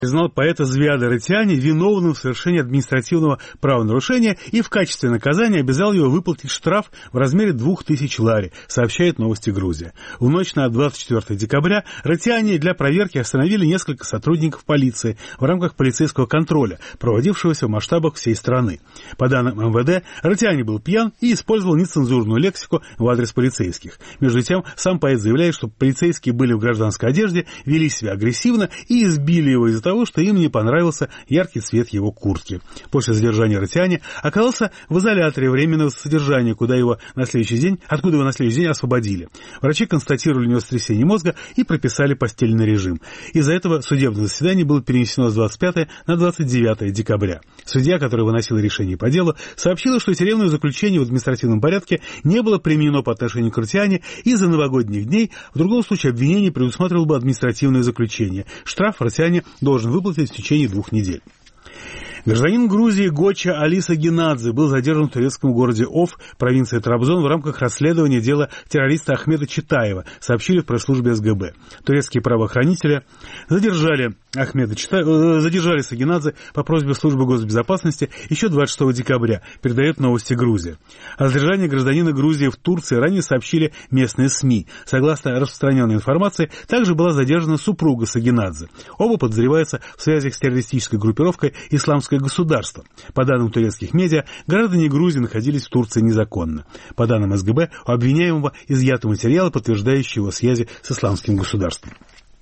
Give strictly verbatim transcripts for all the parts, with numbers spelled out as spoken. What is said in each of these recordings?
признал поэта Звиада Рытяни виновным в совершении административного правонарушения и в качестве наказания обязал его выплатить штраф в размере двух тысяч лари, сообщает «Новости Грузия». В ночь на двадцать четвёртое декабря Рытяни для проверки остановили несколько сотрудников полиции в рамках полицейского контроля, проводившегося в масштабах всей страны. По данным эм вэ дэ, Рытяни был пьян и использовал нецензурную лексику в адрес полицейских. Между тем, сам поэт заявляет, что полицейские были в гражданской одежде, вели себя агрессивно и избили его из-за того, того, что им не понравился яркий цвет его куртки. После задержания Рытяни оказался в изоляторе временного содержания, куда его на следующий день, откуда его на следующий день освободили. Врачи констатировали у него сотрясение мозга и прописали постельный режим. Из-за этого судебное заседание было перенесено с двадцать пятого на двадцать девятое декабря. Судья, который выносил решение по делу, сообщила, что тюремное заключение в административном порядке не было применено по отношению к Рытяни из-за новогодних дней. В другом случае обвинение предусматривало бы административное заключение. Штраф Рытяни должен выплатить в течение двух недель. Гражданин Грузии Гоча Али Сагинадзе был задержан в турецком городе Оф, провинции Трабзон, в рамках расследования дела террориста Ахмеда Читаева, сообщили в пресс-службе эс гэ бэ. Турецкие правоохранители задержали Ахмеда Читаева, задержали Сагинадзе по просьбе службы госбезопасности еще двадцать шестого декабря, передает «Новости Грузии». О задержании гражданина Грузии в Турции ранее сообщили местные СМИ. Согласно распространенной информации, также была задержана супруга Сагинадзе. Оба подозреваются в связях с террористической группировкой «Исламское государство». По данным турецких медиа, граждане Грузии находились в Турции незаконно. По данным эс гэ бэ, у обвиняемого изъяты материалы, подтверждающие его связи с исламским государством.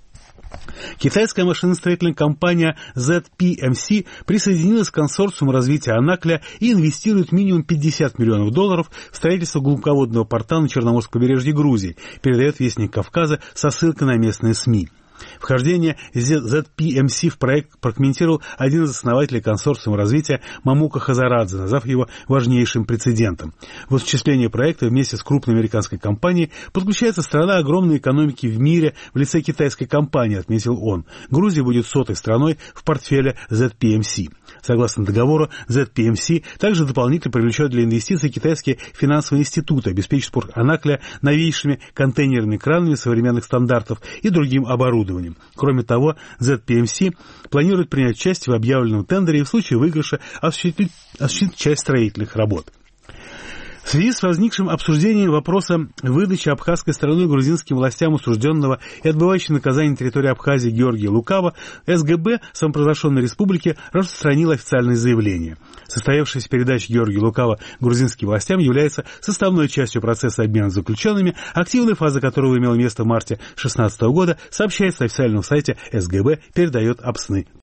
Китайская машиностроительная компания зет пи эм си присоединилась к консорциуму развития Анакля и инвестирует минимум пятьдесят миллионов долларов в строительство глубоководного порта на Черноморском побережье Грузии, передает Вестник Кавказа со ссылкой на местные СМИ. Вхождение зет пи эм си в проект прокомментировал один из основателей консорциума развития Мамука Хазарадзе, назвав его важнейшим прецедентом. В осуществление проекта вместе с крупной американской компанией подключается страна огромной экономики в мире в лице китайской компании, отметил он. Грузия будет сотой страной в портфеле зет пи эм си. Согласно договору, зет пи эм си также дополнительно привлечет для инвестиций китайские финансовые институты, обеспечит порт Анакля новейшими контейнерными кранами современных стандартов и другим оборудованием. Кроме того, зет пи эм си планирует принять участие в объявленном тендере и в случае выигрыша осуществить, осуществить часть строительных работ. В связи с возникшим обсуждением вопроса выдачи абхазской стороной грузинским властям осужденного и отбывающего наказание на территории Абхазии Георгия Лукава, эс гэ бэ самопровозглашенной республики распространила официальное заявление. Состоявшаяся передача Георгия Лукава грузинским властям является составной частью процесса обмена заключенными, активная фаза которого имела место в марте две тысячи шестнадцатого года, сообщается на официальном сайте эс гэ бэ, передает АПСНы.